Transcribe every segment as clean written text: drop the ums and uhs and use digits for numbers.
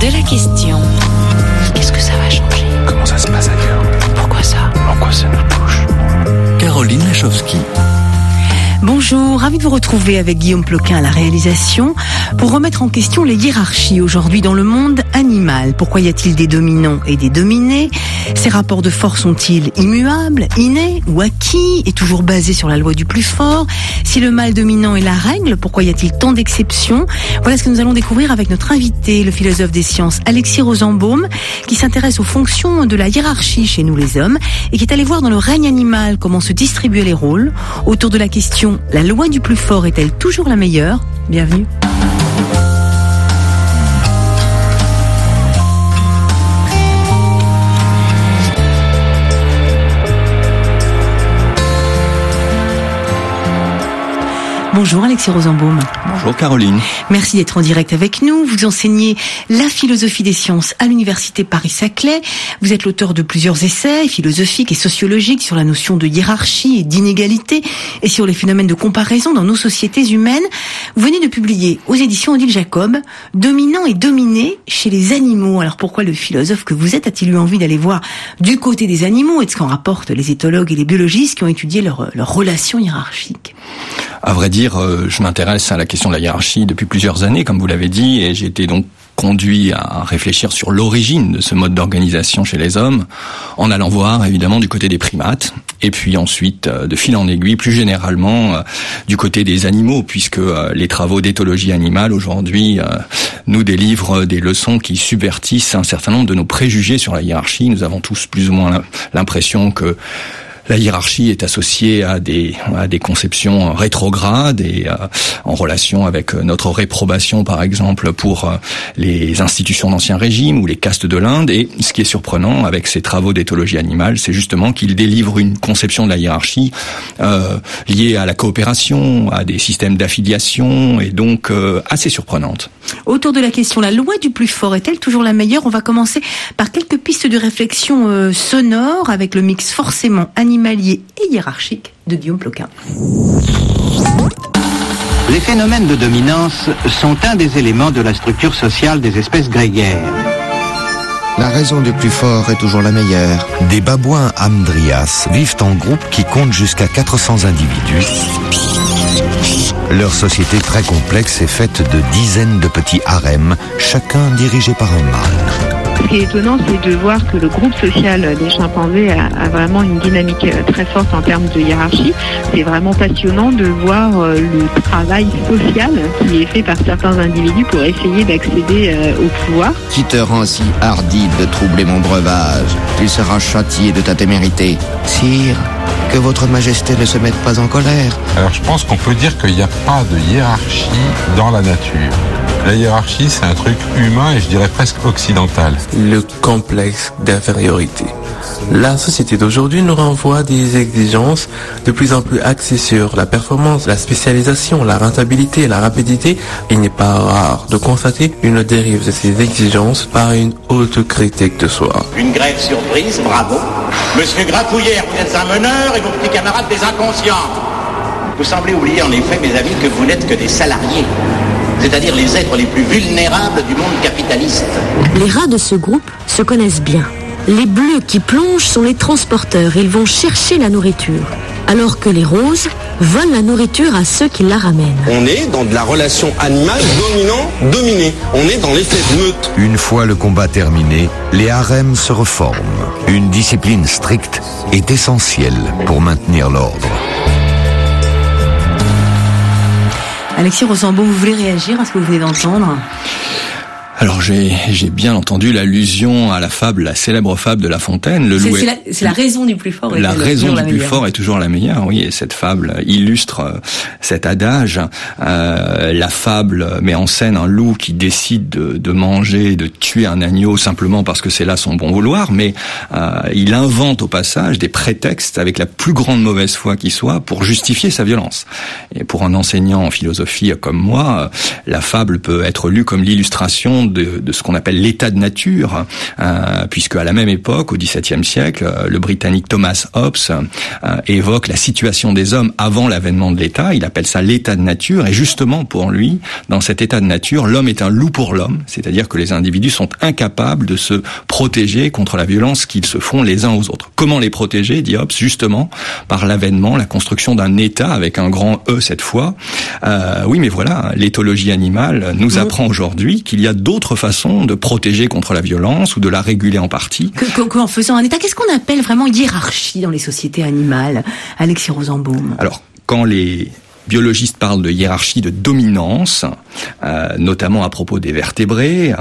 de la question. Qu'est-ce que ça va changer? Comment ça se passe ailleurs? Pourquoi ça? En quoi ça nous touche? Caroline Lachowski. Bonjour, ravi de vous retrouver avec Guillaume Ploquin à la réalisation pour remettre en question les hiérarchies aujourd'hui dans le monde animal. Pourquoi y a-t-il des dominants et des dominés? Ces rapports de force sont-ils immuables, innés ou acquis et toujours basés sur la loi du plus fort? Si le mâle dominant est la règle, pourquoi y a-t-il tant d'exceptions? Voilà ce que nous allons découvrir avec notre invité, le philosophe des sciences Alexis Rosenbaum, qui s'intéresse aux fonctions de la hiérarchie chez nous les hommes et qui est allé voir dans le règne animal comment se distribuaient les rôles autour de la question: la loi du plus fort est-elle toujours la meilleure? Bienvenue. Bonjour Alexis Rosenbaum. Bonjour Caroline. Merci d'être en direct avec nous. Vous enseignez la philosophie des sciences à l'université Paris-Saclay. Vous êtes l'auteur de plusieurs essais philosophiques et sociologiques sur la notion de hiérarchie et d'inégalité et sur les phénomènes de comparaison dans nos sociétés humaines. Vous venez de publier aux éditions Odile Jacob Dominant et dominé chez les animaux. Alors pourquoi le philosophe que vous êtes a-t-il eu envie d'aller voir du côté des animaux et de ce qu'en rapportent les éthologues et les biologistes qui ont étudié leurs relations hiérarchiques? À vrai dire, je m'intéresse à la question de la hiérarchie depuis plusieurs années, comme vous l'avez dit, et j'ai été donc conduit à réfléchir sur l'origine de ce mode d'organisation chez les hommes, en allant voir évidemment du côté des primates, et puis ensuite, de fil en aiguille, plus généralement, du côté des animaux, puisque les travaux d'éthologie animale aujourd'hui nous délivrent des leçons qui subvertissent un certain nombre de nos préjugés sur la hiérarchie. Nous avons tous plus ou moins l'impression que la hiérarchie est associée à des conceptions rétrogrades et en relation avec notre réprobation, par exemple, pour les institutions d'Ancien Régime ou les castes de l'Inde. Et ce qui est surprenant avec ces travaux d'éthologie animale, c'est justement qu'ils délivrent une conception de la hiérarchie liée à la coopération, à des systèmes d'affiliation, et donc assez surprenante. Autour de la question, la loi du plus fort est-elle toujours la meilleure? On va commencer par quelques pistes de réflexion sonore avec le mix forcément animalier et hiérarchique de Guillaume Ploquin. Les phénomènes de dominance sont un des éléments de la structure sociale des espèces grégaires. La raison du plus fort est toujours la meilleure. Des babouins amdrias vivent en groupe qui comptent jusqu'à 400 individus. Leur société très complexe est faite de dizaines de petits harems, chacun dirigé par un mâle. Ce qui est étonnant, c'est de voir que le groupe social des chimpanzés a vraiment une dynamique très forte en termes de hiérarchie. C'est vraiment passionnant de voir le travail social qui est fait par certains individus pour essayer d'accéder au pouvoir. Qui te rend si hardi de troubler mon breuvage? Tu seras châtié de ta témérité. Sire, que votre majesté ne se mette pas en colère. Alors je pense qu'on peut dire qu'il n'y a pas de hiérarchie dans la nature. La hiérarchie, c'est un truc humain et je dirais presque occidental. Le complexe d'infériorité. La société d'aujourd'hui nous renvoie à des exigences de plus en plus axées sur la performance, la spécialisation, la rentabilité, la rapidité. Il n'est pas rare de constater une dérive de ces exigences par une haute critique de soi. Une grève surprise, bravo. Monsieur Grapouillère, vous êtes un meneur et vos petits camarades des inconscients. Vous semblez oublier en effet, mes amis, que vous n'êtes que des salariés. C'est-à-dire les êtres les plus vulnérables du monde capitaliste. Les rats de ce groupe se connaissent bien. Les bleus qui plongent sont les transporteurs, ils vont chercher la nourriture. Alors que les roses volent la nourriture à ceux qui la ramènent. On est dans de la relation animale dominant-dominé. On est dans l'effet de meute. Une fois le combat terminé, les harems se reforment. Une discipline stricte est essentielle pour maintenir l'ordre. Alexis Rosenbaum, vous voulez réagir à ce que vous venez d'entendre? Alors j'ai bien entendu l'allusion à la fable, la célèbre fable de La Fontaine. C'est la raison du plus fort. La raison du plus fort est toujours la meilleure. Oui, et cette fable illustre cet adage. La fable met en scène un loup qui décide de manger, de tuer un agneau simplement parce que c'est là son bon vouloir, mais il invente au passage des prétextes avec la plus grande mauvaise foi qui soit pour justifier sa violence. Et pour un enseignant en philosophie comme moi, la fable peut être lue comme l'illustration compte de ce qu'on appelle l'état de nature, puisque à la même époque, au XVIIe siècle, le Britannique Thomas Hobbes évoque la situation des hommes avant l'avènement de l'État. Il appelle ça l'état de nature, et justement pour lui, dans cet état de nature, l'homme est un loup pour l'homme, c'est-à-dire que les individus sont incapables de se protéger contre la violence qu'ils se font les uns aux autres. Comment les protéger, dit Hobbes, justement par l'avènement, la construction d'un État avec un grand E cette fois. Oui, mais voilà, l'éthologie animale nous apprend aujourd'hui qu'il y a d'autres façons de protéger contre la violence ou de la réguler en partie. Qu'en faisant un État, qu'est-ce qu'on appelle vraiment hiérarchie dans les sociétés animales, Alexis Rosenbaum? Alors, quand les biologistes parlent de hiérarchie, de dominance, notamment à propos des vertébrés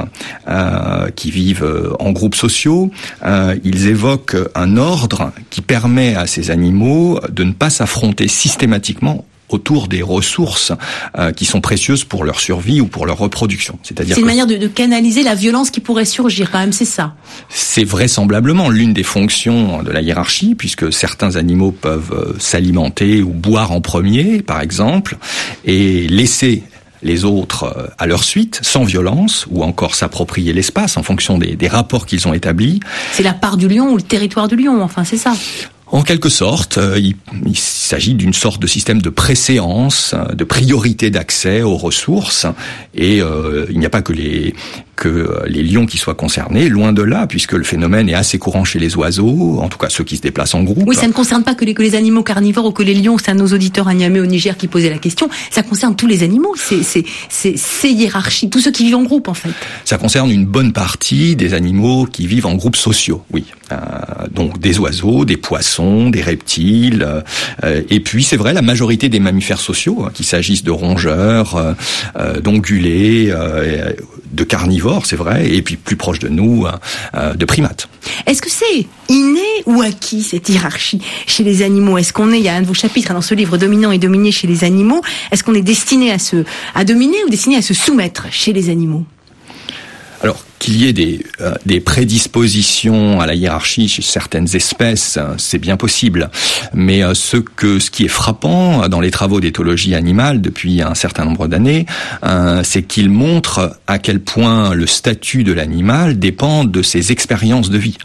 qui vivent en groupes sociaux. Ils évoquent un ordre qui permet à ces animaux de ne pas s'affronter systématiquement autour des ressources qui sont précieuses pour leur survie ou pour leur reproduction. C'est une manière de canaliser la violence qui pourrait surgir, quand même, c'est ça. C'est vraisemblablement l'une des fonctions de la hiérarchie, puisque certains animaux peuvent s'alimenter ou boire en premier, par exemple, et laisser les autres à leur suite, sans violence, ou encore s'approprier l'espace en fonction des rapports qu'ils ont établis. C'est la part du lion ou le territoire du lion, enfin, c'est ça. En quelque sorte, il s'agit d'une sorte de système de préséance, de priorité d'accès aux ressources, et il n'y a pas que les lions qui soient concernés, loin de là, puisque le phénomène est assez courant chez les oiseaux, en tout cas ceux qui se déplacent en groupe. Oui, ça ne concerne pas que les animaux carnivores ou que les lions, c'est à nos auditeurs à Niamey au Niger qui posaient la question, ça concerne tous les animaux, c'est hiérarchie, tous ceux qui vivent en groupe en fait. Ça concerne une bonne partie des animaux qui vivent en groupes sociaux, oui. Donc des oiseaux, des poissons, des reptiles, et puis c'est vrai la majorité des mammifères sociaux, qu'il s'agisse de rongeurs, d'ongulés, de carnivores, c'est vrai, et puis plus proche de nous, de primates. Est-ce que c'est inné ou acquis cette hiérarchie chez les animaux? Est-ce qu'on est, il y a un de vos chapitres dans ce livre, Dominant et dominé chez les animaux, est-ce qu'on est destiné à dominer ou destiné à se soumettre chez les animaux? Alors, qu'il y ait des prédispositions à la hiérarchie chez certaines espèces, c'est bien possible. Mais ce qui est frappant dans les travaux d'éthologie animale depuis un certain nombre d'années, c'est qu'ils montrent à quel point le statut de l'animal dépend de ses expériences de vie,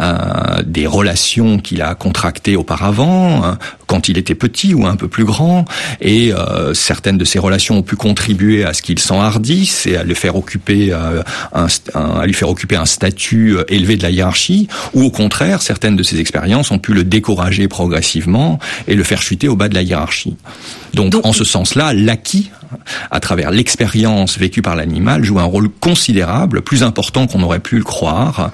des relations qu'il a contractées auparavant, quand il était petit ou un peu plus grand, et certaines de ces relations ont pu contribuer à ce qu'il s'enhardisse et à lui faire occuper un statut élevé de la hiérarchie, ou au contraire, certaines de ces expériences ont pu le décourager progressivement et le faire chuter au bas de la hiérarchie. Donc en ce sens-là, l'acquis, à travers l'expérience vécue par l'animal, joue un rôle considérable, plus important qu'on aurait pu le croire,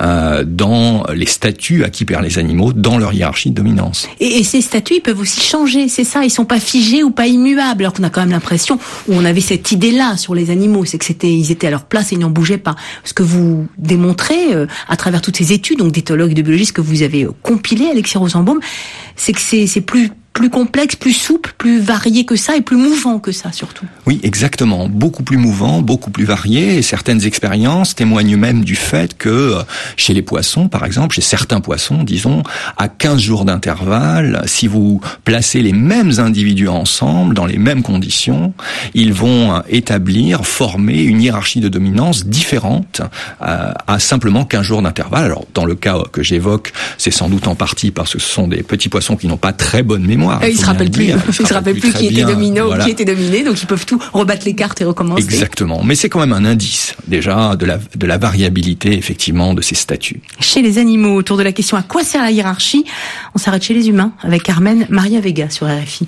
dans les statuts acquis par les animaux, dans leur hiérarchie de dominance. Et ces statuts, ils peuvent aussi changer, c'est ça, ils sont pas figés ou pas immuables, alors qu'on a quand même l'impression, où on avait cette idée-là sur les animaux, c'est que ils étaient à leur place et ils n'en bougeaient pas. Ce que vous démontrez, à travers toutes ces études, donc d'éthologues et de biologistes que vous avez compilées, Alexis Rosenbaum, c'est que c'est plus complexe, plus souple, plus varié que ça et plus mouvant que ça surtout. Oui, exactement. Beaucoup plus mouvant, beaucoup plus varié, et certaines expériences témoignent même du fait que chez les poissons, par exemple, chez certains poissons, disons, à 15 jours d'intervalle, si vous placez les mêmes individus ensemble, dans les mêmes conditions, ils vont former une hiérarchie de dominance différente à simplement 15 jours d'intervalle. Alors, dans le cas que j'évoque, c'est sans doute en partie parce que ce sont des petits poissons qui n'ont pas très bonne mémoire. Ils se rappellent plus qui était dominant ou qui était dominé, donc ils peuvent tout rebattre les cartes et recommencer. Exactement. Mais c'est quand même un indice, déjà, de la variabilité, effectivement, de ces statuts. Chez les animaux, autour de la question à quoi sert la hiérarchie, on s'arrête chez les humains avec Carmen Maria Vega sur RFI.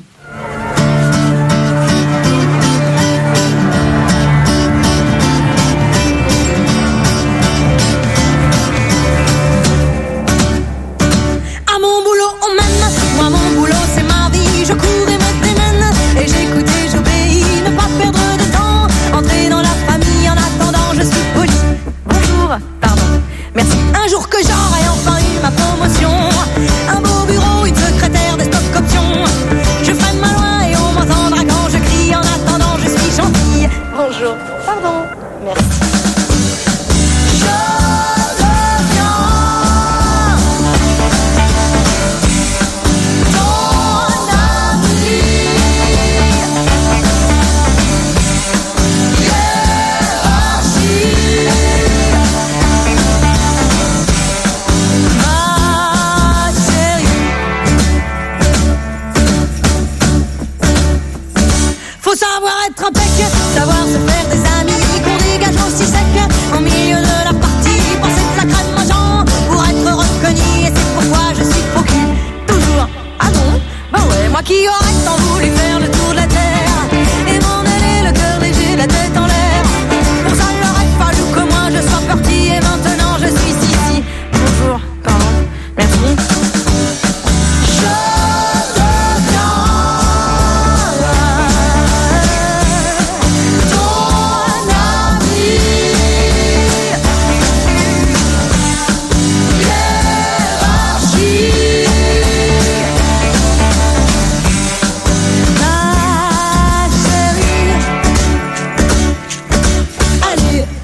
Hiérarchie.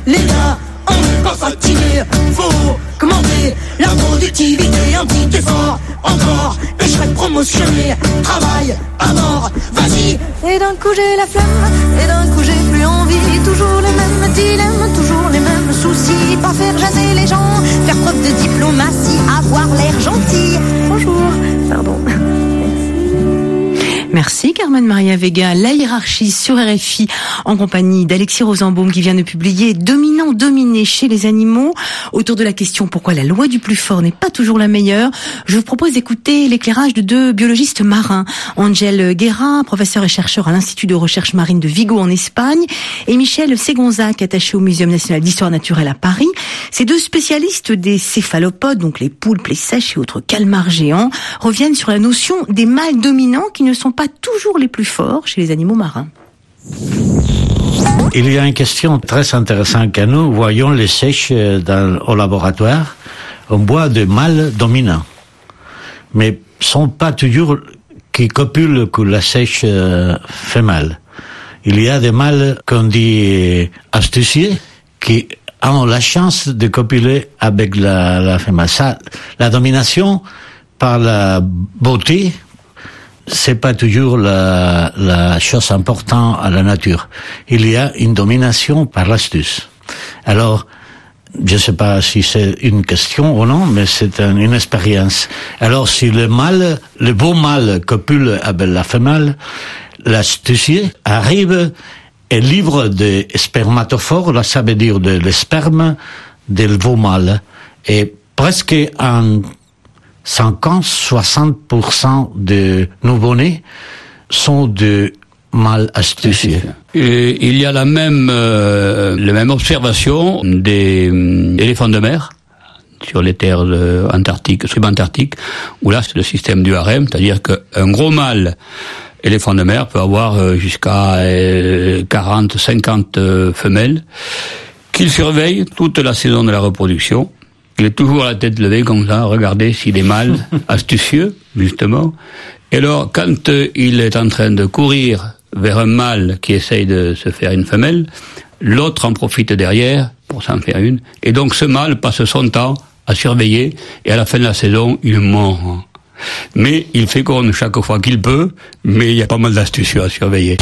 l'État, encore fatigué. Faut augmenter la productivité, un petit effort encore, et je serai promotionné. Travail à mort, vas-y. Et d'un coup j'ai la flemme, et d'un coup j'ai plus envie. Toujours les mêmes dilemmes, toujours les mêmes soucis. Pas faire jaser les gens, faire preuve de diplomatie, avoir l'air gentil. Bonjour, pardon. Merci Carmen Maria Vega. La hiérarchie sur RFI en compagnie d'Alexis Rosenbaum qui vient de publier Dominant, dominé chez les animaux. Autour de la question pourquoi la loi du plus fort n'est pas toujours la meilleure, je vous propose d'écouter l'éclairage de deux biologistes marins. Angel Guerra, professeur et chercheur à l'Institut de recherche marine de Vigo en Espagne, et Michel Ségonzac, attaché au Muséum national d'histoire naturelle à Paris. Ces deux spécialistes des céphalopodes, donc les poulpes, les sèches et autres calmars géants, reviennent sur la notion des mâles dominants qui ne sont pas toujours les plus forts chez les animaux marins. Il y a une question très intéressante que nous voyons les sèches au laboratoire. On voit des mâles dominants, mais sont pas toujours qui copulent que la sèche femelle. Il y a des mâles qu'on dit astucieux qui ont la chance de copuler avec la femelle. Ça, la domination par la beauté, c'est pas toujours la chose importante à la nature. Il y a une domination par l'astuce. Alors, je sais pas si c'est une question ou non, mais c'est une expérience. Alors, si le beau mâle copule avec la femelle, l'astucieux arrive et livre des spermatophores, là, ça veut dire le sperme del beau mâle. Et presque en 50-60% de nouveau-nés sont de mâles astucieux. Et il y a la même observation des éléphants de mer sur les terres subantarctiques, où là c'est le système du harem, c'est-à-dire qu'un gros mâle éléphant de mer peut avoir jusqu'à 40-50 femelles qu'il surveille toute la saison de la reproduction. Il est toujours la tête levée comme ça, regardez s'il est mâle, astucieux, justement. Et alors, quand il est en train de courir vers un mâle qui essaye de se faire une femelle, l'autre en profite derrière pour s'en faire une. Et donc ce mâle passe son temps à surveiller, et à la fin de la saison, il mord. Mais il féconde chaque fois qu'il peut, mais il y a pas mal d'astucieux à surveiller.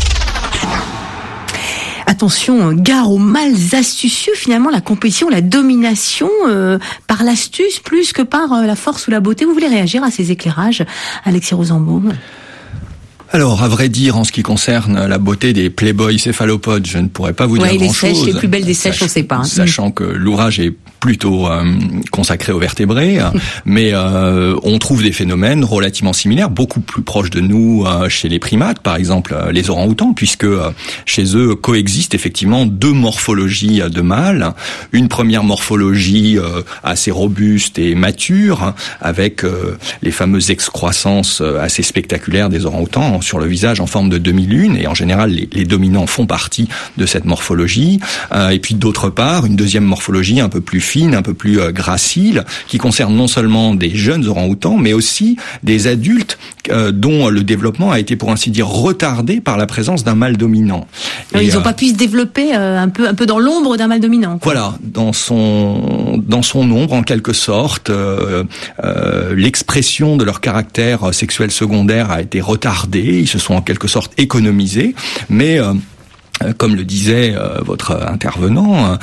Attention, gare aux mâles astucieux, finalement la compétition, la domination par l'astuce plus que par la force ou la beauté. Vous voulez réagir à ces éclairages, Alexis Rosenbaum ? Alors, à vrai dire, en ce qui concerne la beauté des Playboy céphalopodes, je ne pourrais pas vous dire grand-chose. Les sèches, les plus belles des sèches, on ne sait pas. Sachant que l'ouvrage est plutôt consacré aux vertébrés, mais on trouve des phénomènes relativement similaires, beaucoup plus proches de nous chez les primates, par exemple les orang-outans, puisque chez eux coexistent effectivement deux morphologies de mâles. Une première morphologie assez robuste et mature, avec les fameuses excroissances assez spectaculaires des orang-outans sur le visage en forme de demi-lune, et en général les dominants font partie de cette morphologie. Et puis d'autre part, une deuxième morphologie un peu plus fine, un peu plus gracile, qui concerne non seulement des jeunes orang-outans, mais aussi des adultes dont le développement a été, pour ainsi dire, retardé par la présence d'un mâle dominant. Ils n'ont pas pu se développer un peu dans l'ombre d'un mâle dominant. Voilà, dans son ombre en quelque sorte, l'expression de leur caractère sexuel secondaire a été retardée. Ils se sont en quelque sorte économisés, mais comme le disait votre intervenant,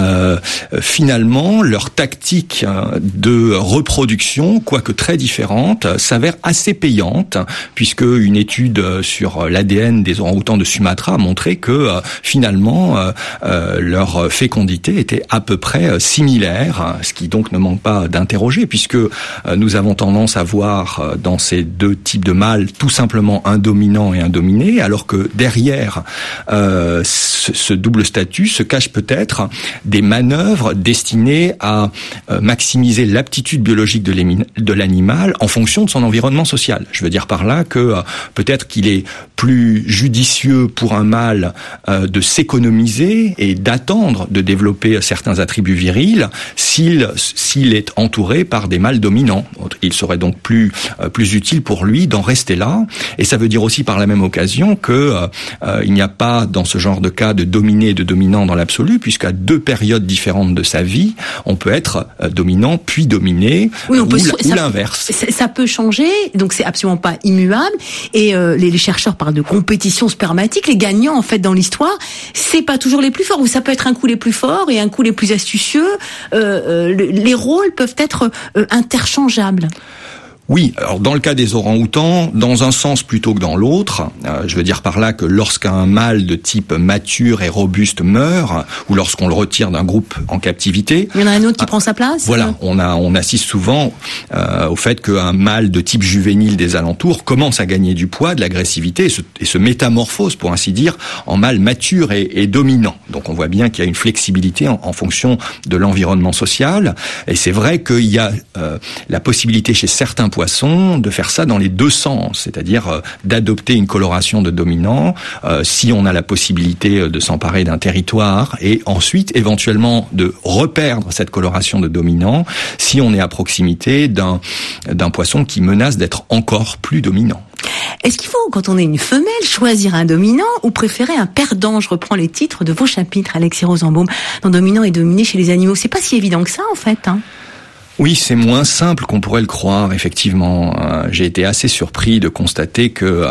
finalement, leur tactique de reproduction, quoique très différente, s'avère assez payante, puisque une étude sur l'ADN des orang-outans de Sumatra a montré que finalement leur fécondité était à peu près similaire, ce qui donc ne manque pas d'interroger, puisque nous avons tendance à voir dans ces deux types de mâles tout simplement un dominant et un dominé, alors que derrière ce double statut se cache peut-être des manœuvres destinées à maximiser l'aptitude biologique de l'animal en fonction de son environnement social. Je veux dire par là que peut-être qu'il est plus judicieux pour un mâle de s'économiser et d'attendre de développer certains attributs virils s'il est entouré par des mâles dominants. Il serait donc plus utile pour lui d'en rester là. Et ça veut dire aussi par la même occasion que il n'y a pas dans ce ce genre de cas de dominé et de dominant dans l'absolu, puisqu'à 2 périodes différentes de sa vie, on peut être dominant puis dominé, ou l'inverse. Ça peut changer, donc c'est absolument pas immuable. Et les chercheurs parlent de compétition spermatique. Les gagnants, en fait, dans l'histoire, c'est pas toujours les plus forts, ou ça peut être un coup les plus forts et un coup les plus astucieux. Les rôles peuvent être interchangeables. Oui, alors dans le cas des orang-outans, dans un sens plutôt que dans l'autre, je veux dire par là que lorsqu'un mâle de type mature et robuste meurt, ou lorsqu'on le retire d'un groupe en captivité... Il y en a un autre qui prend sa place. Voilà, on assiste souvent au fait qu'un mâle de type juvénile des alentours commence à gagner du poids, de l'agressivité, et se métamorphose, pour ainsi dire, en mâle mature et dominant. Donc on voit bien qu'il y a une flexibilité en fonction de l'environnement social, et c'est vrai qu'il y a la possibilité chez certains poissons de faire ça dans les 2 sens, c'est-à-dire d'adopter une coloration de dominant si on a la possibilité de s'emparer d'un territoire, et ensuite éventuellement de reperdre cette coloration de dominant si on est à proximité d'un poisson qui menace d'être encore plus dominant. Est-ce qu'il faut, quand on est une femelle, choisir un dominant ou préférer un perdant? Je reprends les titres de vos chapitres, Alexis Rosenbaum, dans Dominant et dominé chez les animaux. C'est pas si évident que ça, en fait, hein. Oui, c'est moins simple qu'on pourrait le croire, effectivement. J'ai été assez surpris de constater que,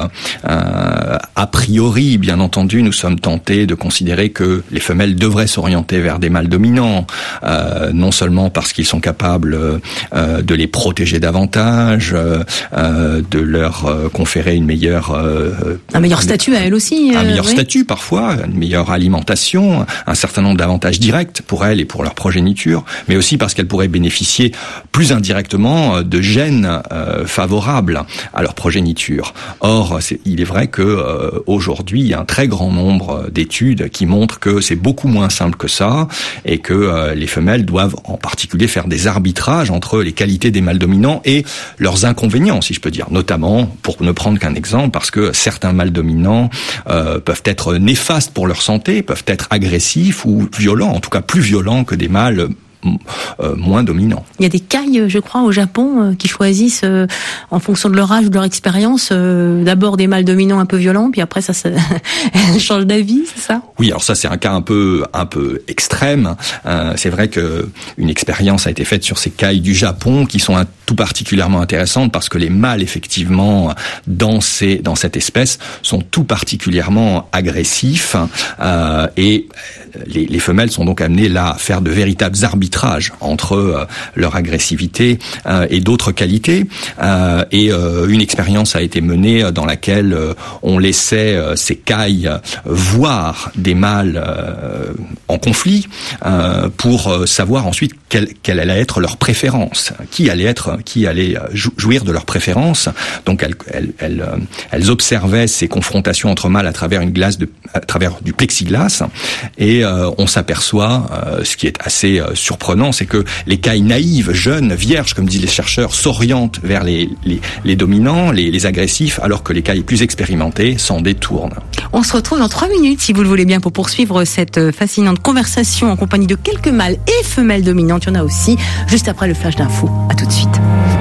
a priori, bien entendu, nous sommes tentés de considérer que les femelles devraient s'orienter vers des mâles dominants, non seulement parce qu'ils sont capables de les protéger davantage, de leur conférer une meilleure... un meilleur statut à elles aussi. Un meilleur statut, parfois, une meilleure alimentation, un certain nombre d'avantages directs pour elles et pour leur progéniture, mais aussi parce qu'elles pourraient bénéficier plus indirectement de gènes favorables à leur progéniture. Or, il est vrai que aujourd'hui, il y a un très grand nombre d'études qui montrent que c'est beaucoup moins simple que ça, et que les femelles doivent en particulier faire des arbitrages entre les qualités des mâles dominants et leurs inconvénients, si je peux dire. Notamment, pour ne prendre qu'un exemple, parce que certains mâles dominants peuvent être néfastes pour leur santé, peuvent être agressifs ou violents, en tout cas plus violents que des mâles moins dominants. Il y a des cailles, je crois, au Japon, qui choisissent, en fonction de leur âge ou de leur expérience, d'abord des mâles dominants un peu violents, puis après ça elles changent d'avis, c'est ça? Oui, alors ça c'est un cas un peu extrême. C'est vrai que une expérience a été faite sur ces cailles du Japon qui sont tout particulièrement intéressantes parce que les mâles, effectivement, dans cette espèce, sont tout particulièrement agressifs, et les femelles sont donc amenées là à faire de véritables arbitrages entre leur agressivité et d'autres qualités. Et une expérience a été menée dans laquelle on laissait ces cailles voir des mâles en conflit pour savoir ensuite quelle allait être leur préférence, qui allait jouir de leur préférence. Donc elles observaient ces confrontations entre mâles à travers à travers du plexiglas, et on s'aperçoit, ce qui est assez surprenant, c'est que les cailles naïves, jeunes, vierges, comme disent les chercheurs, s'orientent vers les dominants, les agressifs, alors que les cailles plus expérimentées s'en détournent. On se retrouve dans 3 minutes, si vous le voulez bien, pour poursuivre cette fascinante conversation en compagnie de quelques mâles et femelles dominantes. Il y en a aussi, juste après le flash d'info. À tout de suite.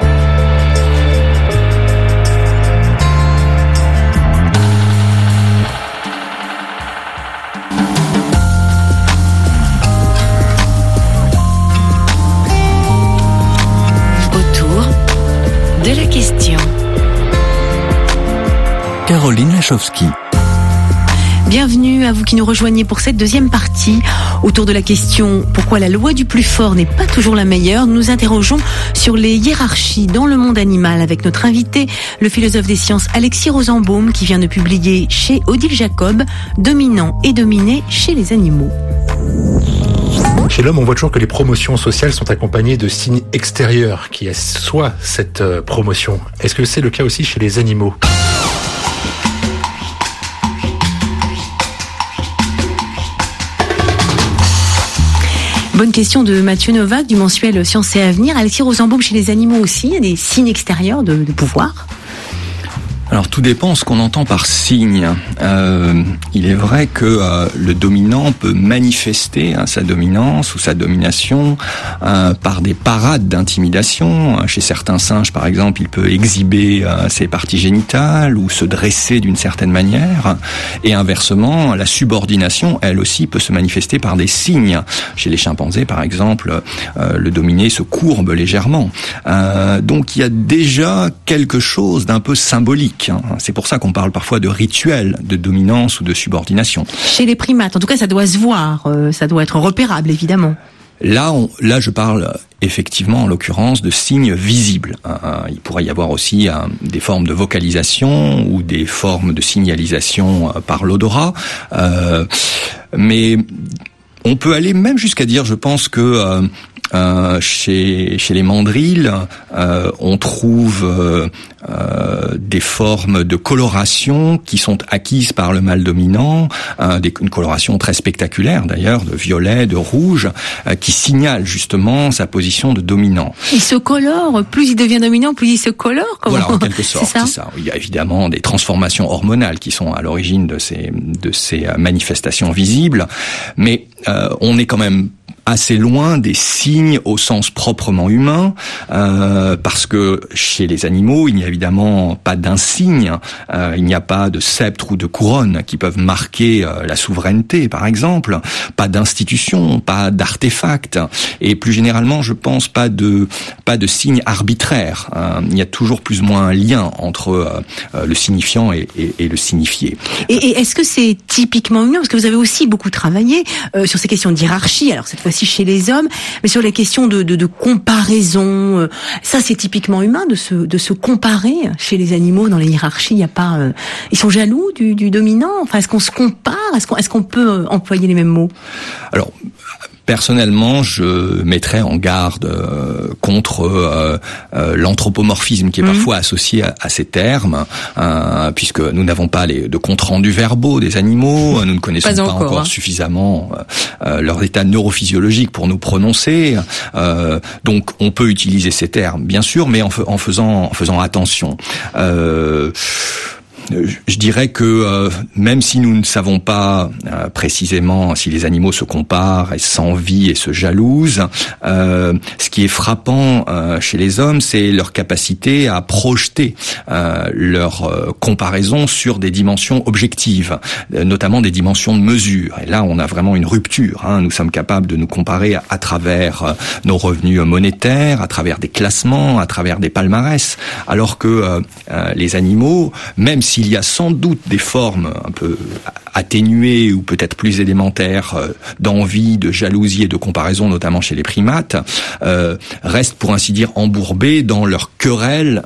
De la question. Caroline Lachowski. Bienvenue à vous qui nous rejoignez pour cette deuxième partie. Autour de la question « Pourquoi la loi du plus fort n'est pas toujours la meilleure ?», nous interrogeons sur les hiérarchies dans le monde animal avec notre invité, le philosophe des sciences Alexis Rosenbaum, qui vient de publier chez Odile Jacob « Dominant et dominé chez les animaux ». Chez l'homme, on voit toujours que les promotions sociales sont accompagnées de signes extérieurs qui assoient cette promotion. Est-ce que c'est le cas aussi chez les animaux ? Bonne question de Mathieu Novak du mensuel Sciences et Avenir. Alexis Rosenbaum, chez les animaux aussi, il y a des signes extérieurs de pouvoir ? Alors tout dépend ce qu'on entend par signe. Il est vrai que le dominant peut manifester sa dominance ou sa domination par des parades d'intimidation. Chez certains singes, par exemple, il peut exhiber ses parties génitales ou se dresser d'une certaine manière. Et inversement, la subordination, elle aussi, peut se manifester par des signes. Chez les chimpanzés, par exemple, le dominé se courbe légèrement. Donc il y a déjà quelque chose d'un peu symbolique. C'est pour ça qu'on parle parfois de rituel de dominance ou de subordination. Chez les primates, en tout cas, ça doit se voir, ça doit être repérable, évidemment. Là, je parle effectivement, en l'occurrence, de signes visibles. Il pourrait y avoir aussi des formes de vocalisation ou des formes de signalisation par l'odorat. Mais on peut aller même jusqu'à dire, je pense que chez les mandrilles, on trouve des formes de coloration qui sont acquises par le mâle dominant, une coloration très spectaculaire d'ailleurs, de violet, de rouge, qui signale justement sa position de dominant. Il se colore, plus il devient dominant, plus il se colore. Comment? Voilà, en quelque sorte, c'est ça. Il y a évidemment des transformations hormonales qui sont à l'origine de ces manifestations visibles, mais on est quand même assez loin des signes au sens proprement humain, parce que chez les animaux, il n'y a évidemment pas d'insigne, il n'y a pas de sceptre ou de couronne qui peuvent marquer la souveraineté, par exemple, pas d'institution, pas d'artefact, et plus généralement, je pense, pas de signes arbitraires. Il y a toujours plus ou moins un lien entre le signifiant et le signifié. Et est-ce que c'est typiquement humain? Parce que vous avez aussi beaucoup travaillé sur ces questions de hiérarchie, alors cette fois-ci chez les hommes, mais sur les questions de comparaison. Ça, c'est typiquement humain de se comparer chez les animaux dans les hiérarchies. Il y a pas, ils sont jaloux du dominant. Enfin, est-ce qu'on se compare? Est-ce qu'on peut employer les mêmes mots? Alors, personnellement, je mettrais en garde contre l'anthropomorphisme qui est parfois associé à ces termes, puisque nous n'avons pas de compte-rendu verbaux des animaux, nous ne connaissons pas encore suffisamment leur état neurophysiologique pour nous prononcer. Donc, on peut utiliser ces termes, bien sûr, mais en faisant attention. Je dirais que même si nous ne savons pas précisément si les animaux se comparent et s'envient et se jalousent, ce qui est frappant chez les hommes, c'est leur capacité à projeter leur comparaison sur des dimensions objectives, notamment des dimensions de mesure. Et là, on a vraiment une rupture. Nous sommes capables de nous comparer à travers nos revenus monétaires, à travers des classements, à travers des palmarès, alors que les animaux, même s'il y a sans doute des formes un peu atténuées ou peut-être plus élémentaires d'envie, de jalousie et de comparaison, notamment chez les primates, restent pour ainsi dire embourbés dans leur querelle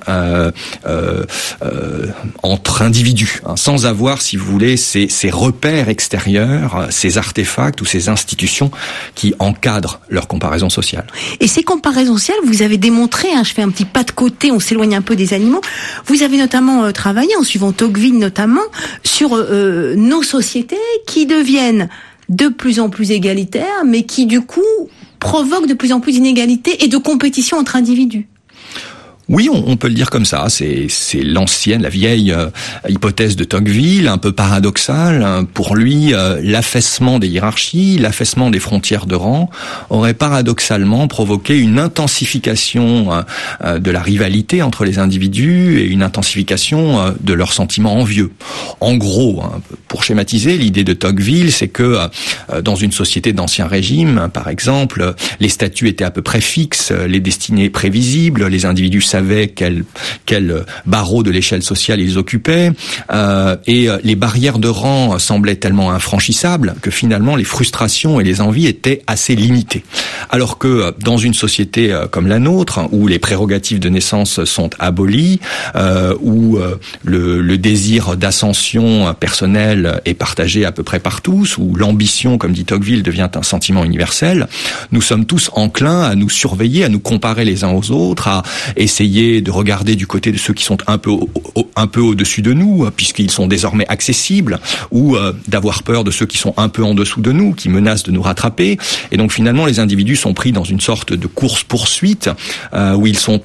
entre individus, sans avoir, si vous voulez, ces repères extérieurs, ces artefacts ou ces institutions qui encadrent leur comparaison sociale. Et ces comparaisons sociales, vous avez démontré, je fais un petit pas de côté, on s'éloigne un peu des animaux, vous avez notamment travaillé, en suivant Tocqueville notamment, sur nos sociétés qui deviennent de plus en plus égalitaires, mais qui du coup provoquent de plus en plus d'inégalités et de compétition entre individus. Oui, on peut le dire comme ça. C'est la vieille hypothèse de Tocqueville, un peu paradoxale. Pour lui, l'affaissement des hiérarchies, l'affaissement des frontières de rang aurait paradoxalement provoqué une intensification de la rivalité entre les individus et une intensification de leurs sentiments envieux. En gros, pour schématiser, l'idée de Tocqueville, c'est que dans une société d'Ancien Régime, par exemple, les statuts étaient à peu près fixes, les destinées prévisibles, les individus savaient quel barreau de l'échelle sociale ils occupaient, et les barrières de rang semblaient tellement infranchissables que finalement les frustrations et les envies étaient assez limitées. Alors que dans une société comme la nôtre, où les prérogatives de naissance sont abolies, où le désir d'ascension personnelle est partagé à peu près par tous, où l'ambition, comme dit Tocqueville, devient un sentiment universel, nous sommes tous enclins à nous surveiller, à nous comparer les uns aux autres, à essayer de regarder du côté de ceux qui sont un peu au-dessus de nous, puisqu'ils sont désormais accessibles, ou d'avoir peur de ceux qui sont un peu en dessous de nous, qui menacent de nous rattraper. Et donc finalement, les individus sont pris dans une sorte de course-poursuite, où ils sont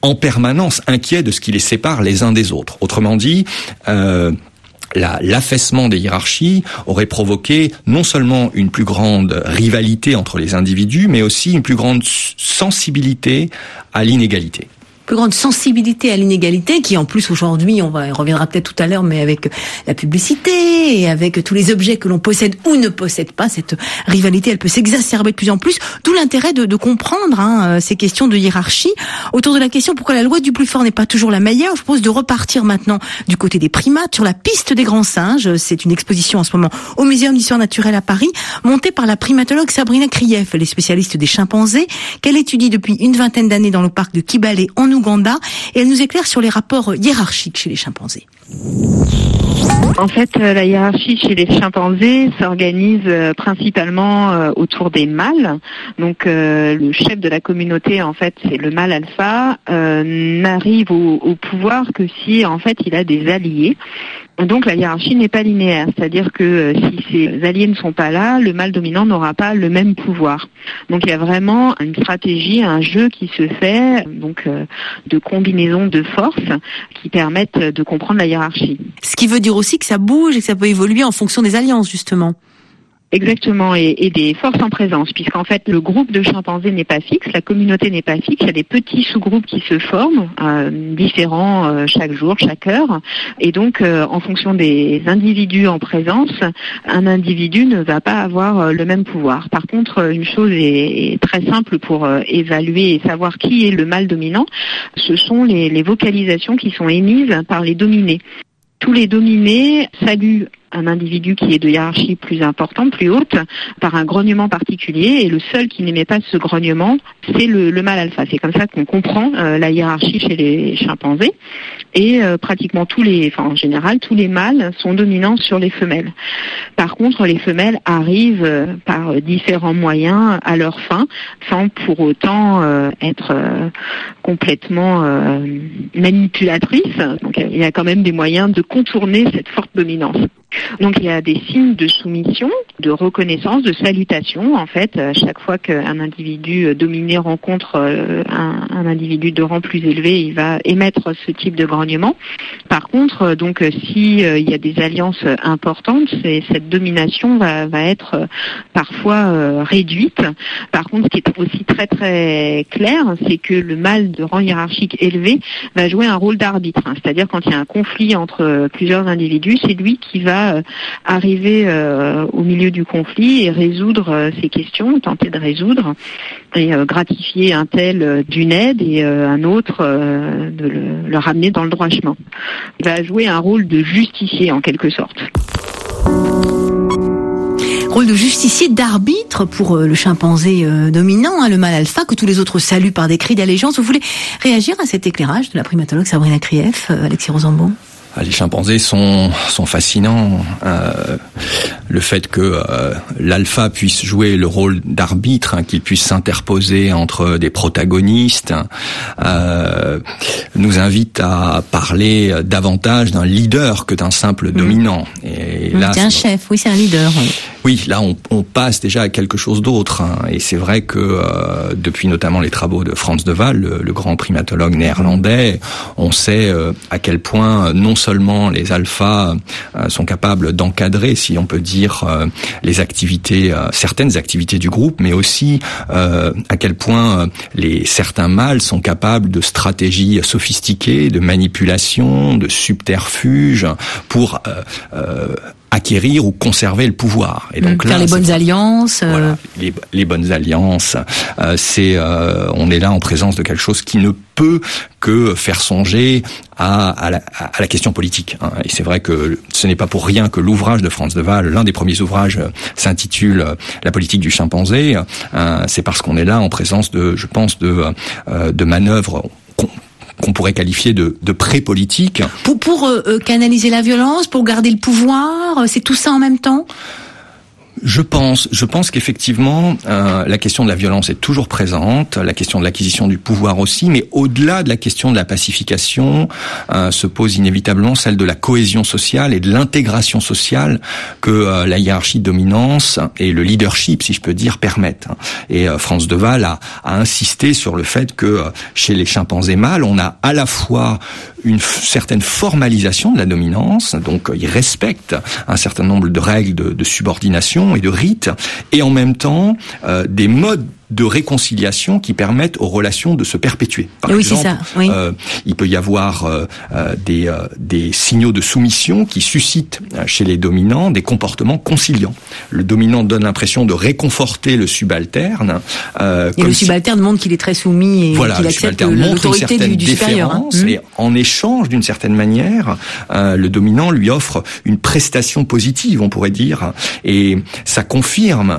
en permanence inquiets de ce qui les sépare les uns des autres. Autrement dit, l'affaissement des hiérarchies aurait provoqué non seulement une plus grande rivalité entre les individus, mais aussi une plus grande sensibilité à l'inégalité. Plus grande sensibilité à l'inégalité, qui en plus aujourd'hui, on reviendra peut-être tout à l'heure, mais avec la publicité et avec tous les objets que l'on possède ou ne possède pas, cette rivalité, elle peut s'exacerber de plus en plus. D'où l'intérêt de comprendre ces questions de hiérarchie. Autour de la question pourquoi la loi du plus fort n'est pas toujours la meilleure, je propose de repartir maintenant du côté des primates, sur la piste des grands singes. C'est une exposition en ce moment au Muséum d'histoire naturelle à Paris, montée par la primatologue Sabrina Krief, elle est spécialiste des chimpanzés, qu'elle étudie depuis une vingtaine d'années dans le parc de Kibale en Ouganda, et elle nous éclaire sur les rapports hiérarchiques chez les chimpanzés. En fait, la hiérarchie chez les chimpanzés s'organise principalement autour des mâles. Donc, le chef de la communauté, en fait, c'est le mâle alpha, n'arrive au pouvoir que si, en fait, il a des alliés. Donc la hiérarchie n'est pas linéaire, c'est-à-dire que si ces alliés ne sont pas là, le mâle dominant n'aura pas le même pouvoir. Donc il y a vraiment une stratégie, un jeu qui se fait, donc de combinaisons de forces qui permettent de comprendre la hiérarchie. Ce qui veut dire aussi que ça bouge et que ça peut évoluer en fonction des alliances, justement. Exactement, et des forces en présence, puisqu'en fait le groupe de chimpanzés n'est pas fixe, la communauté n'est pas fixe, il y a des petits sous-groupes qui se forment, différents chaque jour, chaque heure, et donc en fonction des individus en présence, un individu ne va pas avoir le même pouvoir. Par contre, une chose est très simple pour évaluer et savoir qui est le mâle dominant, ce sont les vocalisations qui sont émises par les dominés. Tous les dominés saluent un individu qui est de hiérarchie plus importante, plus haute, par un grognement particulier, et le seul qui n'émet pas ce grognement, c'est le mâle alpha. C'est comme ça qu'on comprend la hiérarchie chez les chimpanzés, et pratiquement en général, tous les mâles sont dominants sur les femelles. Par contre, les femelles arrivent par différents moyens à leur fin, sans pour autant être complètement manipulatrices. Donc il y a quand même des moyens de contourner cette forte dominance. Donc il y a des signes de soumission, de reconnaissance, de salutation. En fait, à chaque fois qu'un individu dominé rencontre un individu de rang plus élevé, il va émettre ce type de grognement. Par contre, donc si il y a des alliances importantes, cette domination va être parfois réduite. Par contre, ce qui est aussi très très clair, c'est que le mâle de rang hiérarchique élevé va jouer un rôle d'arbitre. C'est-à-dire quand il y a un conflit entre plusieurs individus, c'est lui qui va arriver au milieu du conflit et résoudre ces questions, tenter de résoudre et gratifier un tel d'une aide et un autre de le ramener dans le droit chemin. Il va jouer un rôle de justicier en quelque sorte. Rôle de justicier, d'arbitre pour le chimpanzé dominant, le mâle alpha, que tous les autres saluent par des cris d'allégeance. Vous voulez réagir à cet éclairage de la primatologue Sabrina Krief, Alexis Rosambo? Les chimpanzés sont fascinants. Le fait que l'alpha puisse jouer le rôle d'arbitre, qu'il puisse s'interposer entre des protagonistes, nous invite à parler davantage d'un leader que d'un simple dominant. Et là, c'est un chef, oui, c'est un leader. Oui, là on passe déjà à quelque chose d'autre. Et c'est vrai que depuis notamment les travaux de Frans de Waal, le grand primatologue néerlandais, on sait à quel point non seulement les alphas sont capables d'encadrer, si on peut dire, les activités, certaines activités du groupe, mais aussi à quel point certains mâles sont capables de stratégies sophistiquées, de manipulation, de subterfuges pour acquérir ou conserver le pouvoir. Et donc faire là, les bonnes alliances. Voilà, les bonnes alliances. On est là en présence de quelque chose qui ne peut que faire songer à la question politique. Et c'est vrai que ce n'est pas pour rien que l'ouvrage de Frans de Waal, l'un des premiers ouvrages, s'intitule La politique du chimpanzé. C'est parce qu'on est là en présence je pense, de manœuvres qu'on pourrait qualifier de pré-politique. Pour canaliser la violence, pour garder le pouvoir, c'est tout ça en même temps ? Je pense qu'effectivement, la question de la violence est toujours présente, la question de l'acquisition du pouvoir aussi, mais au-delà de la question de la pacification, se pose inévitablement celle de la cohésion sociale et de l'intégration sociale que la hiérarchie de dominance et le leadership, si je peux dire, permettent. Et Frans de Waal a insisté sur le fait que chez les chimpanzés mâles, on a à la fois une certaine formalisation de la dominance, donc ils respectent un certain nombre de règles de subordination et de rites, et en même temps des modes de réconciliation qui permettent aux relations de se perpétuer. Par exemple, il peut y avoir des signaux de soumission qui suscitent chez les dominants des comportements conciliants. Le dominant donne l'impression de réconforter le subalterne. Et le subalterne montre qu'il est très soumis et qu'il accepte l'autorité du supérieur. Et en échange, d'une certaine manière, le dominant lui offre une prestation positive, on pourrait dire. Et ça confirme,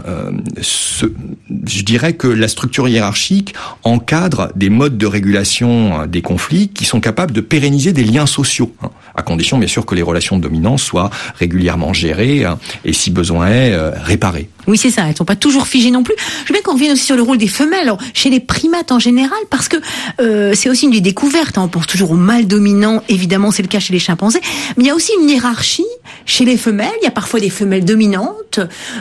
je dirais que la structure hiérarchique encadre des modes de régulation des conflits qui sont capables de pérenniser des liens sociaux, à condition bien sûr que les relations de dominance soient régulièrement gérées et si besoin est réparées. Oui, c'est ça, elles sont pas toujours figées non plus. Je veux bien qu'on revienne aussi sur le rôle des femelles, alors, chez les primates en général, parce que c'est aussi une des découvertes, on pense toujours au mâle dominant, évidemment c'est le cas chez les chimpanzés, mais il y a aussi une hiérarchie chez les femelles, il y a parfois des femelles dominantes,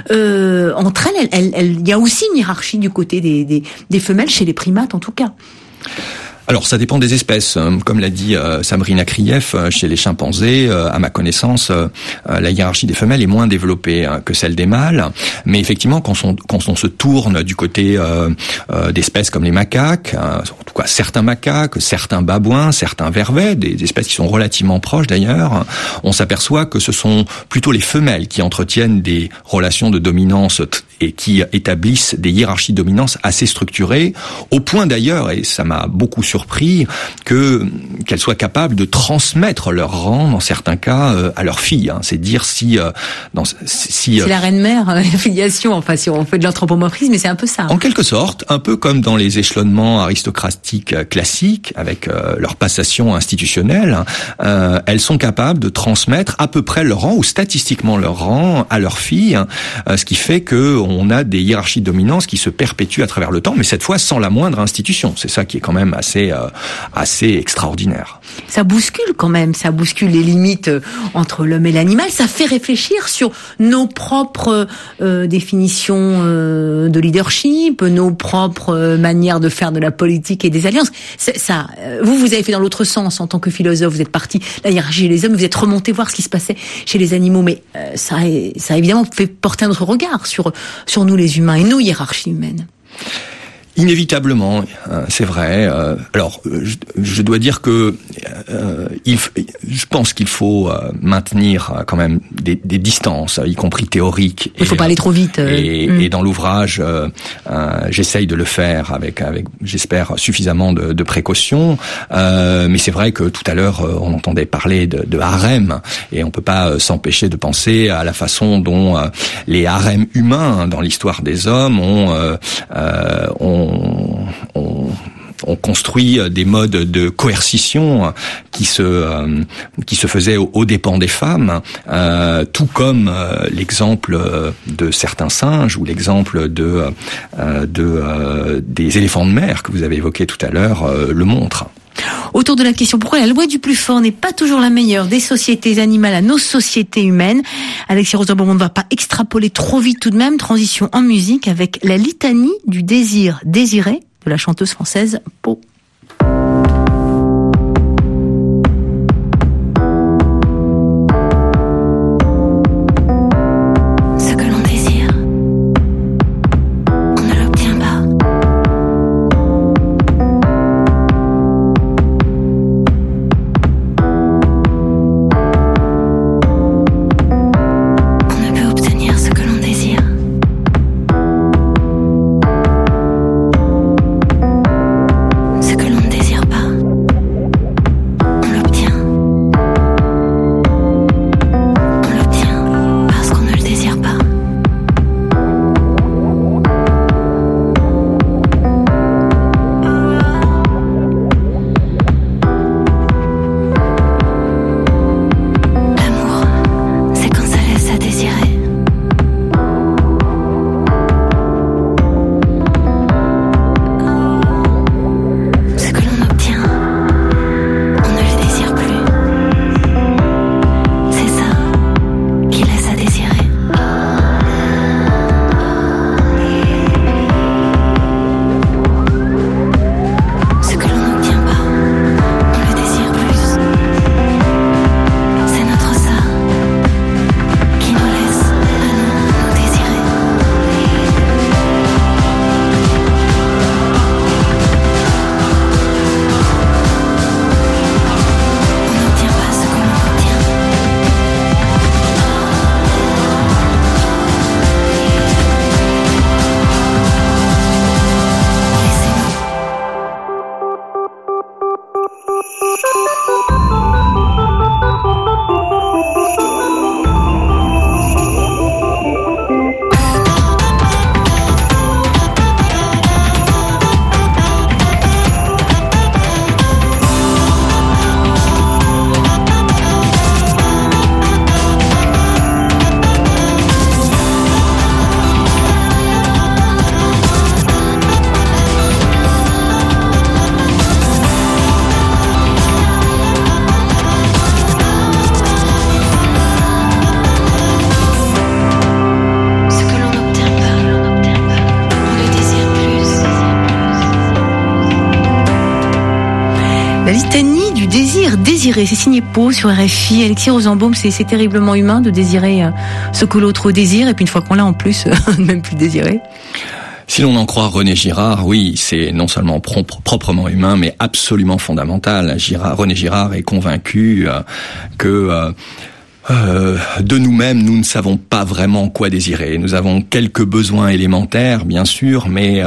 entre elles, il y a aussi une hiérarchie du côté des femelles, chez les primates en tout cas. Alors, ça dépend des espèces. Comme l'a dit Sabrina Krief, chez les chimpanzés, à ma connaissance, la hiérarchie des femelles est moins développée que celle des mâles. Mais effectivement, quand on se tourne du côté d'espèces comme les macaques, en tout cas certains macaques, certains babouins, certains vervets, des espèces qui sont relativement proches d'ailleurs, on s'aperçoit que ce sont plutôt les femelles qui entretiennent des relations de dominance et qui établissent des hiérarchies de dominance assez structurées, au point d'ailleurs, et ça m'a beaucoup surpris, qu'elles soient capables de transmettre leur rang, dans certains cas, à leurs filles. C'est dire si c'est la reine-mère, la filiation, enfin si on fait de l'anthropomorphisme, mais c'est un peu ça. En quelque sorte, un peu comme dans les échelonnements aristocratiques classiques, avec leur passation institutionnelle, elles sont capables de transmettre à peu près leur rang, ou statistiquement leur rang, à leurs filles, ce qui fait que on a des hiérarchies de dominance qui se perpétuent à travers le temps, mais cette fois sans la moindre institution. C'est ça qui est quand même assez extraordinaire. Ça bouscule quand même, ça bouscule les limites entre l'homme et l'animal. Ça fait réfléchir sur nos propres définitions de leadership, nos propres manières de faire de la politique et des alliances. Ça, vous avez fait dans l'autre sens en tant que philosophe. Vous êtes parti la hiérarchie des hommes, vous êtes remonté voir ce qui se passait chez les animaux, mais ça a évidemment fait porter un autre regard sur nous les humains et nos hiérarchies humaines. Inévitablement, c'est vrai. Alors, je dois dire que je pense qu'il faut maintenir quand même des distances, y compris théoriques. Il faut pas aller trop vite. Et dans l'ouvrage, j'essaye de le faire avec j'espère suffisamment de précautions. Mais c'est vrai que tout à l'heure, on entendait parler de harem, et on peut pas s'empêcher de penser à la façon dont les harems humains dans l'histoire des hommes on construit des modes de coercition qui se faisaient aux dépens des femmes, tout comme l'exemple de certains singes ou l'exemple des éléphants de mer que vous avez évoqué tout à l'heure le montre. Autour de la question pourquoi la loi du plus fort n'est pas toujours la meilleure des sociétés animales à nos sociétés humaines, Alexis Rosenbaum, on ne va pas extrapoler trop vite tout de même. Transition en musique avec la litanie du désir désiré de la chanteuse française Pau. Ce dire désirer, c'est signé Pau sur RFI. Alexis Rosenbaum, c'est terriblement humain de désirer ce que l'autre désire, et puis une fois qu'on l'a en plus, même plus désirer. Si l'on en croit René Girard, oui, c'est non seulement proprement humain, mais absolument fondamental. René Girard est convaincu que de nous-mêmes, nous ne savons pas vraiment quoi désirer. Nous avons quelques besoins élémentaires, bien sûr, mais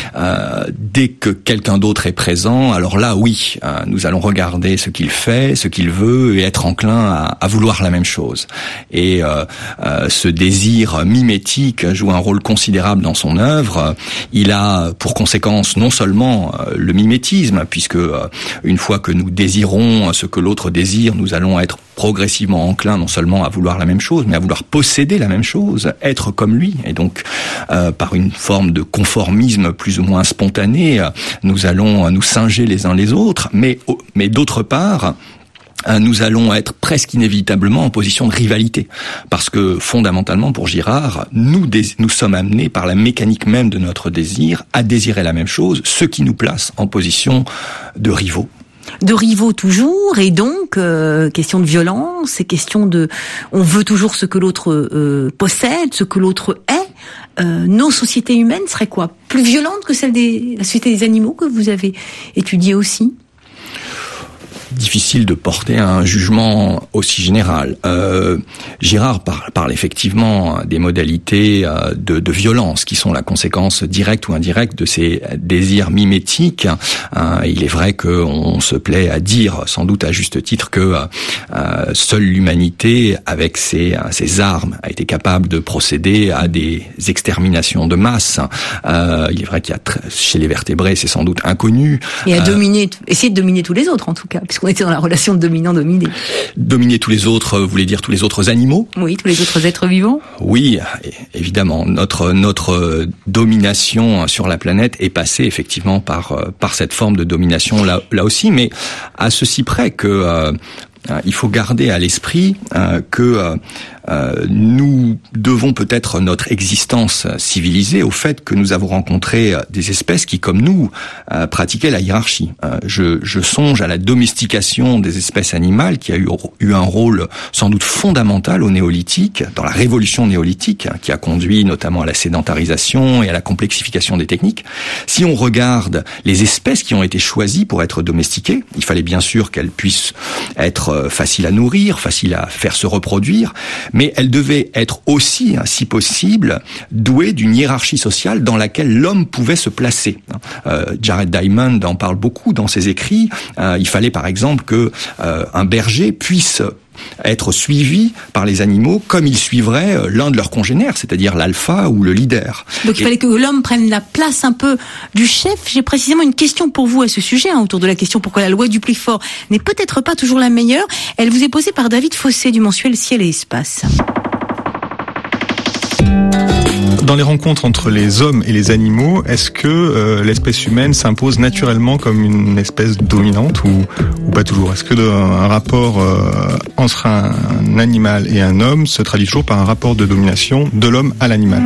dès que quelqu'un d'autre est présent, alors là, oui, nous allons regarder ce qu'il fait, ce qu'il veut, et être enclin à vouloir la même chose. Et ce désir mimétique joue un rôle considérable dans son œuvre. Il a pour conséquence non seulement le mimétisme, puisque une fois que nous désirons ce que l'autre désire, nous allons être progressivement enclin non seulement à vouloir la même chose, mais à vouloir posséder la même chose, être comme lui. Et donc, par une forme de conformisme plus ou moins spontané, nous allons nous singer les uns les autres, mais d'autre part, nous allons être presque inévitablement en position de rivalité. Parce que, fondamentalement, pour Girard, nous sommes amenés par la mécanique même de notre désir à désirer la même chose, ce qui nous place en position de rivaux. De rivaux toujours, et donc question de violence, et question de, on veut toujours ce que l'autre possède, ce que l'autre est. Nos sociétés humaines seraient quoi? Plus violentes que celle la société des animaux que vous avez étudiée aussi? Difficile de porter un jugement aussi général. Girard parle effectivement des modalités de violence qui sont la conséquence directe ou indirecte de ces désirs mimétiques. Il est vrai qu'on se plaît à dire, sans doute à juste titre, que seule l'humanité, avec ses armes, a été capable de procéder à des exterminations de masse. Il est vrai qu'il y a chez les vertébrés, c'est sans doute inconnu. Et à essayer de dominer tous les autres, en tout cas, puisqu'on était dans la relation de dominant-dominé. Dominer tous les autres, vous voulez dire tous les autres animaux? Oui, tous les autres êtres vivants. Oui, évidemment. Notre domination sur la planète est passée effectivement par cette forme de domination là aussi, mais à ceci près que il faut garder à l'esprit que nous devons peut-être notre existence civilisée au fait que nous avons rencontré des espèces qui, comme nous, pratiquaient la hiérarchie. Je songe à la domestication des espèces animales qui a eu un rôle sans doute fondamental au néolithique, dans la révolution néolithique, qui a conduit notamment à la sédentarisation et à la complexification des techniques. Si on regarde les espèces qui ont été choisies pour être domestiquées, il fallait bien sûr qu'elles puissent être faciles à nourrir, faciles à faire se reproduire, mais elle devait être aussi, si possible, douée d'une hiérarchie sociale dans laquelle l'homme pouvait se placer. Jared Diamond en parle beaucoup dans ses écrits. Il fallait par exemple que un berger puisse être suivi par les animaux comme il suivrait l'un de leurs congénères, c'est-à-dire l'alpha ou le leader. Donc il fallait que l'homme prenne la place un peu du chef. J'ai précisément une question pour vous à ce sujet, autour de la question pourquoi la loi du plus fort n'est peut-être pas toujours la meilleure. Elle vous est posée par David Fossé du mensuel Ciel et Espace. Dans les rencontres entre les hommes et les animaux, est-ce que l'espèce humaine s'impose naturellement comme une espèce dominante ou pas toujours? Est-ce que un rapport entre un animal et un homme se traduit toujours par un rapport de domination de l'homme à l'animal?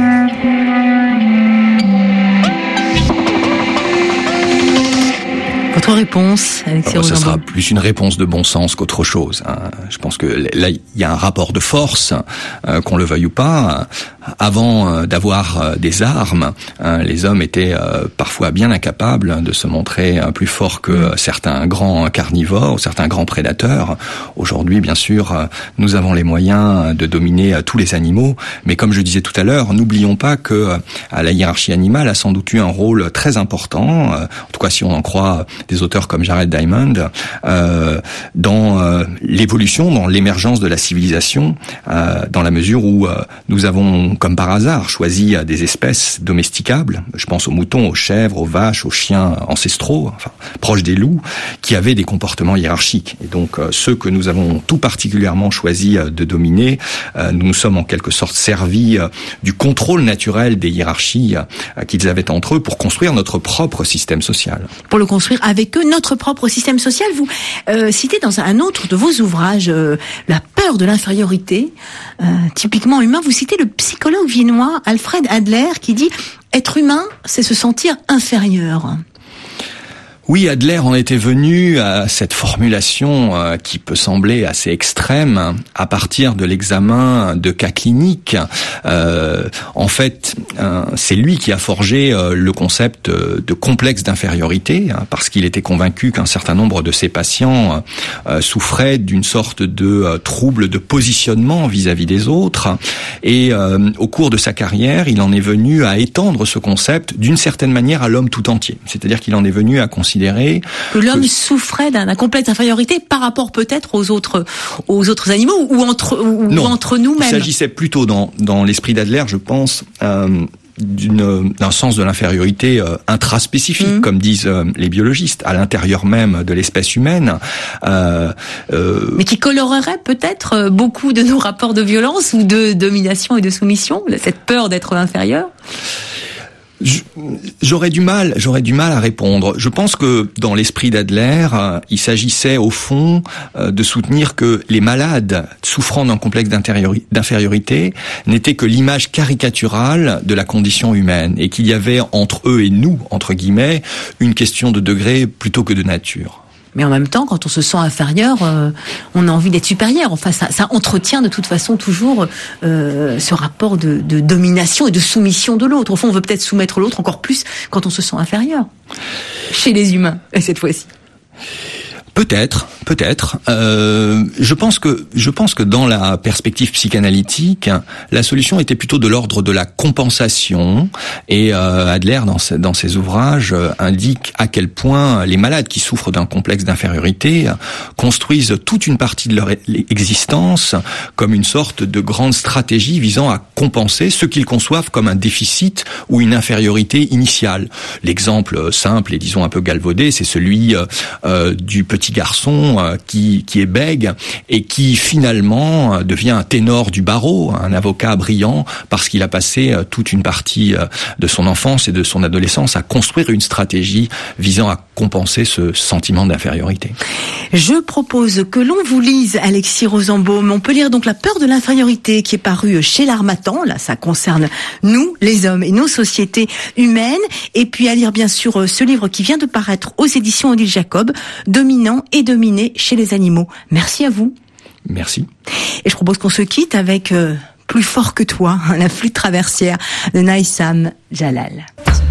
Votre réponse, Alexis Rosenbaum? Ce sera plus une réponse de bon sens qu'autre chose. Je pense que là, il y a un rapport de force, qu'on le veuille ou pas. Avant d'avoir des armes, les hommes étaient parfois bien incapables de se montrer plus forts que certains grands carnivores, certains grands prédateurs. Aujourd'hui, bien sûr, nous avons les moyens de dominer tous les animaux, mais comme je disais tout à l'heure, n'oublions pas que la hiérarchie animale a sans doute eu un rôle très important, en tout cas si on en croit des auteurs comme Jared Diamond, dans l'évolution, dans l'émergence de la civilisation, dans la mesure où nous avons, comme par hasard, choisi des espèces domesticables. Je pense aux moutons, aux chèvres, aux vaches, aux chiens ancestraux, enfin, proches des loups, qui avaient des comportements hiérarchiques. Et donc, ceux que nous avons tout particulièrement choisi de dominer, nous nous sommes en quelque sorte servis du contrôle naturel des hiérarchies qu'ils avaient entre eux pour construire notre propre système social. Pour le construire avec eux, notre propre système social. Vous citez dans un autre de vos ouvrages la peur de l'infériorité, typiquement humain. Vous citez le psychologue viennois Alfred Adler qui dit « Être humain, c'est se sentir inférieur ». Oui, Adler en était venu à cette formulation qui peut sembler assez extrême à partir de l'examen de cas cliniques. En fait, c'est lui qui a forgé le concept de complexe d'infériorité, parce qu'il était convaincu qu'un certain nombre de ses patients souffraient d'une sorte de trouble de positionnement vis-à-vis des autres. Et au cours de sa carrière, il en est venu à étendre ce concept d'une certaine manière à l'homme tout entier. C'est-à-dire qu'il en est venu à considérer que l'homme souffrait d'un complexe d'infériorité par rapport peut-être aux autres animaux ou entre nous-mêmes. Il s'agissait plutôt dans l'esprit d'Adler, je pense, d'un sens de l'infériorité intraspécifique, comme disent les biologistes, à l'intérieur même de l'espèce humaine. Mais qui colorerait peut-être beaucoup de nos rapports de violence ou de domination et de soumission, cette peur d'être inférieur. J'aurais du mal à répondre. Je pense que dans l'esprit d'Adler, il s'agissait au fond de soutenir que les malades souffrant d'un complexe d'infériorité n'étaient que l'image caricaturale de la condition humaine et qu'il y avait entre eux et nous, entre guillemets, une question de degré plutôt que de nature. Mais en même temps, quand on se sent inférieur, on a envie d'être supérieur. Enfin, ça entretient de toute façon toujours ce rapport de domination et de soumission de l'autre. Au fond, on veut peut-être soumettre l'autre encore plus quand on se sent inférieur. Chez les humains, et cette fois-ci. Peut-être. Je pense que dans la perspective psychanalytique, la solution était plutôt de l'ordre de la compensation. Et Adler, dans ses ouvrages, indique à quel point les malades qui souffrent d'un complexe d'infériorité construisent toute une partie de leur existence comme une sorte de grande stratégie visant à compenser ce qu'ils conçoivent comme un déficit ou une infériorité initiale. L'exemple simple et disons un peu galvaudé, c'est celui du petit garçon qui est bègue et qui finalement devient un ténor du barreau, un avocat brillant, parce qu'il a passé toute une partie de son enfance et de son adolescence à construire une stratégie visant à compenser ce sentiment d'infériorité. Je propose que l'on vous lise Alexis Rosenbaum. On peut lire donc La peur de l'infériorité qui est paru chez l'Harmattan. Là, ça concerne nous, les hommes et nos sociétés humaines. Et puis à lire bien sûr ce livre qui vient de paraître aux éditions Odile Jacob, Dominant et dominé chez les animaux. Merci à vous. Merci. Et je propose qu'on se quitte avec Plus fort que toi, la flûte traversière de Naïsam Jalal.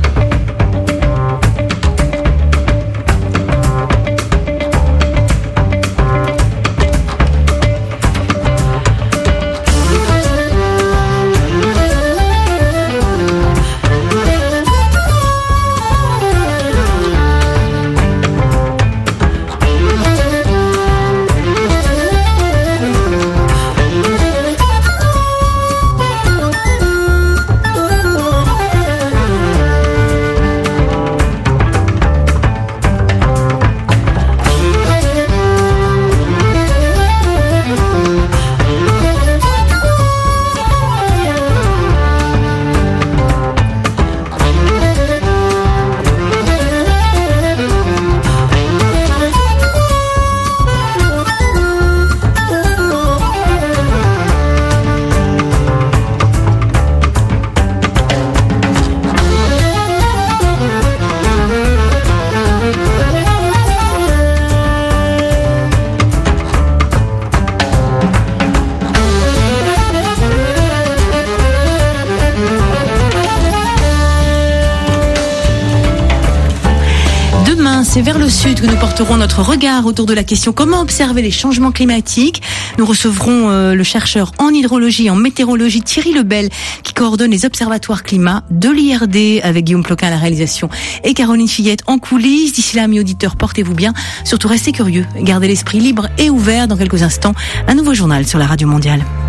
C'est vers le sud que nous porterons notre regard autour de la question comment observer les changements climatiques. Nous recevrons le chercheur en hydrologie et en météorologie Thierry Lebel qui coordonne les observatoires climat de l'IRD avec Guillaume Ploquin à la réalisation et Caroline Fillette en coulisses. D'ici là, amis auditeurs, portez-vous bien. Surtout restez curieux, gardez l'esprit libre et ouvert. Dans quelques instants, un nouveau journal sur la Radio Mondiale.